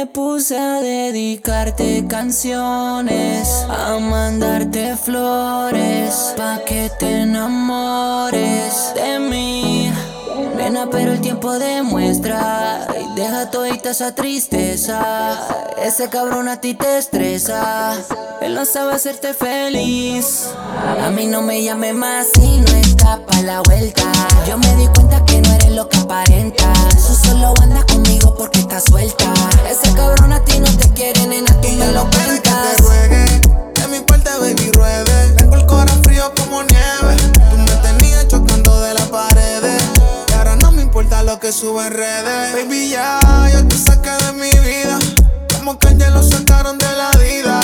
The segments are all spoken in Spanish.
Me puse a dedicarte canciones, a mandarte flores, pa' que te enamores de mí. Nena, pero el tiempo demuestra y deja todita esa tristeza. Ese cabrón a ti te estresa, él no sabe hacerte feliz. A mí no me llame más si no está pa' la vuelta. Yo me di cuenta que no eres lo que aparentas. Tú solo andas conmigo porque estás suelta. Ese cabrón a ti no te quiere, nena, tú me lo cuentas. Que te ruegue, de mi parte baby ruede. Tengo el corazón frío como nieve. Tú me tenías chocando de las paredes y ahora no me importa lo que sube en redes. Baby ya, yo te saqué de mi vida, como que ya lo sacaron de la vida.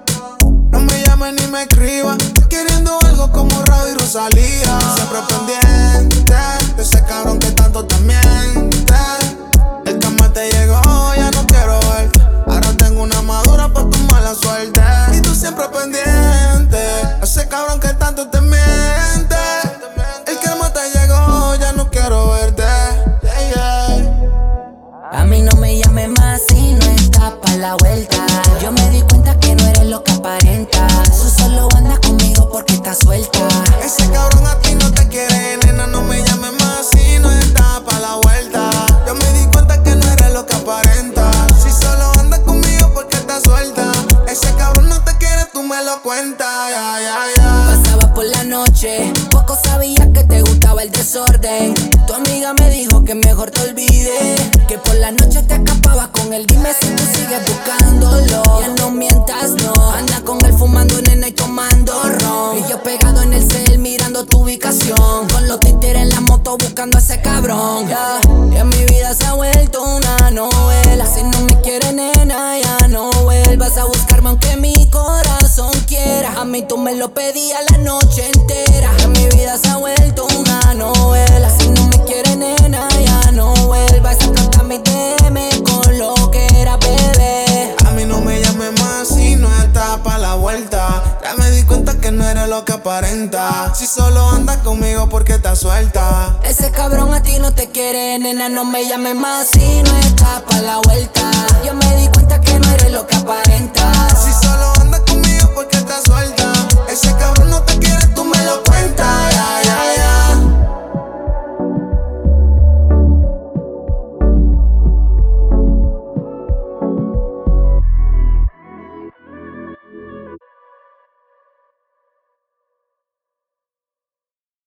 No me llames ni me escribas, queriendo algo como Raúl y Rosalía. Siempre pendiente de ese cabrón que tanto te miente. El cama te llegó, ya no quiero verte. Ahora tengo una madura pa' tu mala suerte. Y tú siempre pendiente de ese cabrón que tanto te miente. El cama te llegó, ya no quiero verte. Yeah, yeah. A mí no me llame más si no está pa' la vuelta. Yo me di cuenta que no eres lo que aparentas. Tú solo andas conmigo porque estás suelta. Ese cabrón a ti no te quiere, nena, no me llames más si no estás pa' la vuelta. Yo me di cuenta que no eres lo que aparenta. Si solo andas conmigo porque estás suelta. Ese cabrón no te quiere, tú me lo cuentas, ya, ya, ya. Pasaba por la noche, poco sabía que te gustaba el desorden. Tu amiga me dijo que mejor te olvide, que por la noche te escapabas con él. Dime si tú sigues buscándolo. Ya no mientas, no. Anda con él fumando, nena, y tomando ron. Y yo pegado en el cel mirando tu ubicación, con los títeres en la moto buscando a ese cabrón. Ya, ya mi vida se ha vuelto una novela. Si no me quieres, nena, ya no vuelvas a buscarme aunque mi corazón quiera. A mí tú me lo pedías la noche entera. Ya mi vida se ha vuelto una novela. Si no me quieres, nena, ya no vuelvas a tratarme y deme con lo que era, bebé. A mí no me llames más si no estás pa' la vuelta. Ya me di cuenta que no eres lo que aparenta. Si solo andas conmigo porque estás suelta. Ese cabrón a ti no te quiere, nena, no me llames más si no estás pa' la vuelta. Yo me di cuenta que no eres lo que aparentas. Si solo